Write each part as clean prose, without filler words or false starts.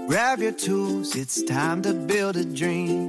Grab your tools, it's time to build a dream.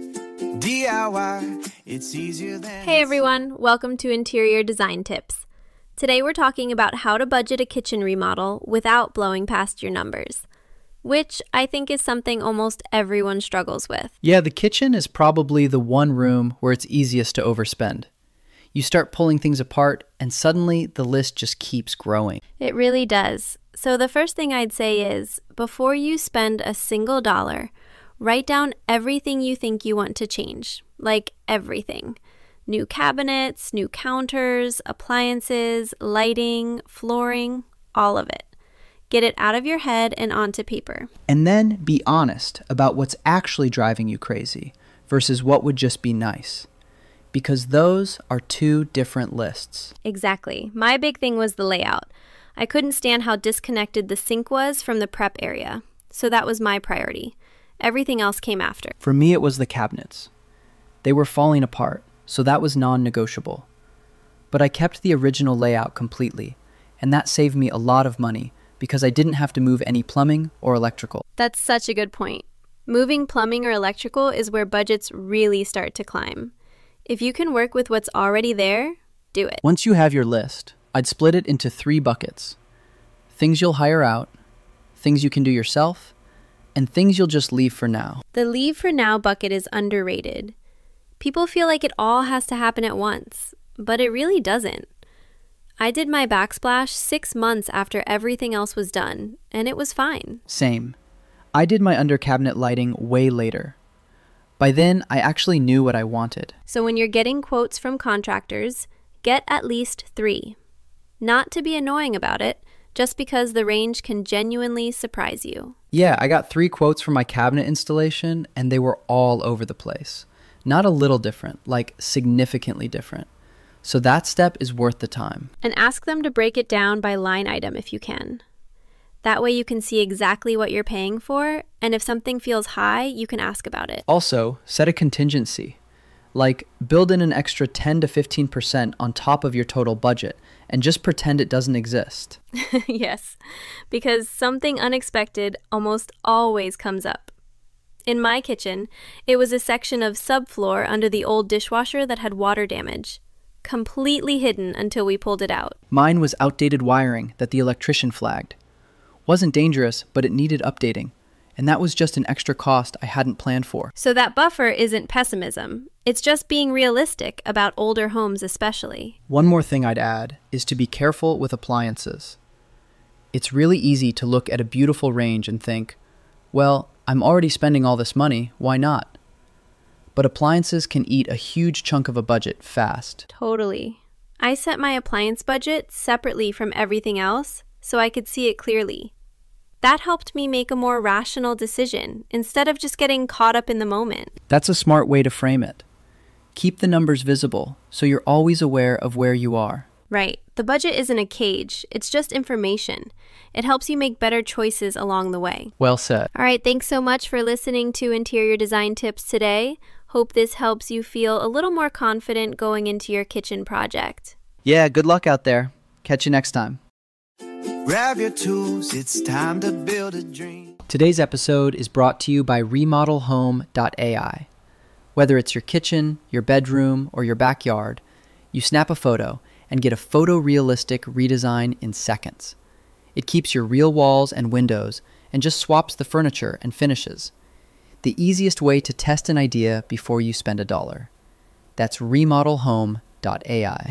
DIY, it's easier than... Hey everyone, welcome to Interior Design Tips. Today we're talking about how to budget a kitchen remodel without blowing past your numbers, which I think is something almost everyone struggles with. Yeah, the kitchen is probably the one room where it's easiest to overspend. You start pulling things apart, and suddenly the list just keeps growing. It really does. So the first thing I'd say is, before you spend a single dollar, write down everything you think you want to change. Like everything. New cabinets, new counters, appliances, lighting, flooring, all of it. Get it out of your head and onto paper. And then be honest about what's actually driving you crazy versus what would just be nice. Because those are two different lists. Exactly. My big thing was the layout. I couldn't stand how disconnected the sink was from the prep area. So that was my priority. Everything else came after. For me, it was the cabinets. They were falling apart, so that was non-negotiable. But I kept the original layout completely, and that saved me a lot of money because I didn't have to move any plumbing or electrical. That's such a good point. Moving plumbing or electrical is where budgets really start to climb. If you can work with what's already there, do it. Once you have your list, I'd split it into 3 buckets. Things you'll hire out, things you can do yourself, and things you'll just leave for now. The leave for now bucket is underrated. People feel like it all has to happen at once, but it really doesn't. I did my backsplash 6 months after everything else was done, and it was fine. Same. I did my under cabinet lighting way later. By then, I actually knew what I wanted. So when you're getting quotes from contractors, get at least 3. Not to be annoying about it, just because the range can genuinely surprise you. Yeah, I got 3 quotes for my cabinet installation, and they were all over the place. Not a little different, like significantly different. So that step is worth the time. And ask them to break it down by line item if you can. That way you can see exactly what you're paying for, and if something feels high, you can ask about it. Also, set a contingency. Like, build in an extra 10 to 15% on top of your total budget, and just pretend it doesn't exist. Yes, because something unexpected almost always comes up. In my kitchen, it was a section of subfloor under the old dishwasher that had water damage. Completely hidden until we pulled it out. Mine was outdated wiring that the electrician flagged. Wasn't dangerous, but it needed updating. And that was just an extra cost I hadn't planned for. So that buffer isn't pessimism. It's just being realistic about older homes especially. One more thing I'd add is to be careful with appliances. It's really easy to look at a beautiful range and think, well, I'm already spending all this money, why not? But appliances can eat a huge chunk of a budget fast. Totally. I set my appliance budget separately from everything else so I could see it clearly. That helped me make a more rational decision instead of just getting caught up in the moment. That's a smart way to frame it. Keep the numbers visible so you're always aware of where you are. Right. The budget isn't a cage. It's just information. It helps you make better choices along the way. Well said. All right. Thanks so much for listening to Interior Design Tips today. Hope this helps you feel a little more confident going into your kitchen project. Yeah, good luck out there. Catch you next time. Grab your tools, it's time to build a dream. Today's episode is brought to you by remodelhome.ai. Whether it's your kitchen, your bedroom, or your backyard, you snap a photo and get a photorealistic redesign in seconds. It keeps your real walls and windows and just swaps the furniture and finishes. The easiest way to test an idea before you spend $1. That's remodelhome.ai.